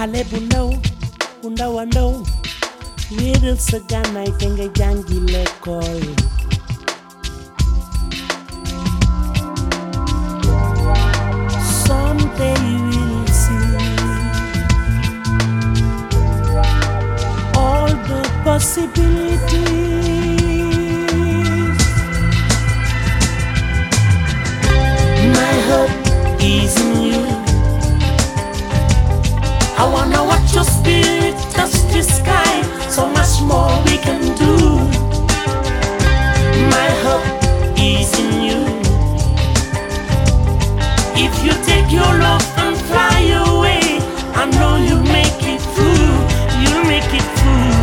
xale bu ndaw a ndaw wéeral sa gànnaay te nga jàngi l'école. Someday you will see all the possibilities. My hope is in you. I wanna watch your spirit touch the sky. So much more we can do. My hope is in you. If you take your love and fly away, I know you'll make it through. You'll make it through.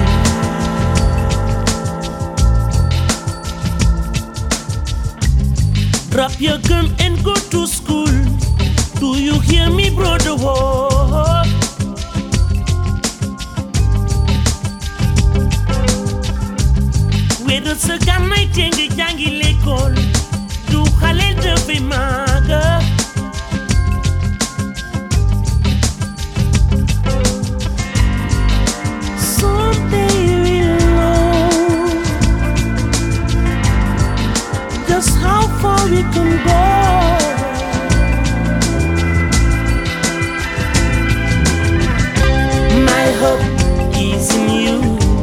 Drop your gun and go to school. Do you hear me, brother? Whoa. Wéeral sa gànnaay te nga jàngi l'école. Du xale dafay màgg. Someday you will know just how far we can go. My hope is in you.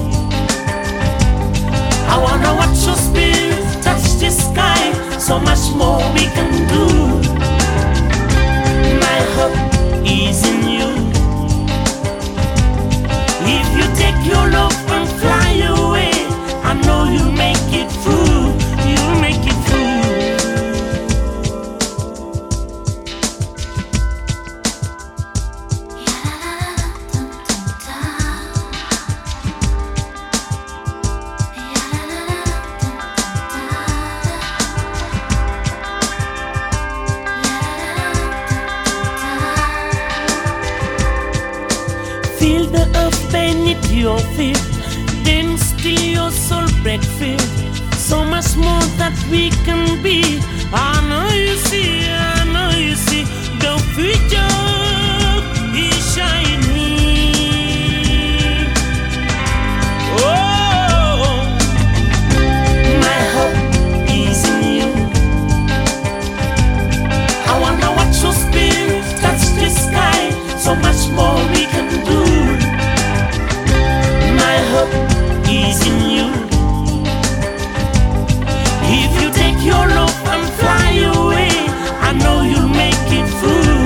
I wanna watch your spirit touch the sky. So much more we can do. My hope is in you. If you take your love and fly away, I know you'll make it through. You'll make it through. Feel the earth beneath your feet, then still your soul break free. So much more that we can be. I know you see, the future is shining. Oh, my hope is in you. I wanna watch your spirit touch the sky. So much more we can do. My hope is in you. If you take your love and fly away, I know you'll make it through.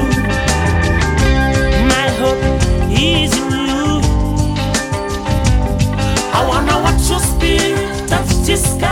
My hope is in you. I wanna watch your spirit touch the sky.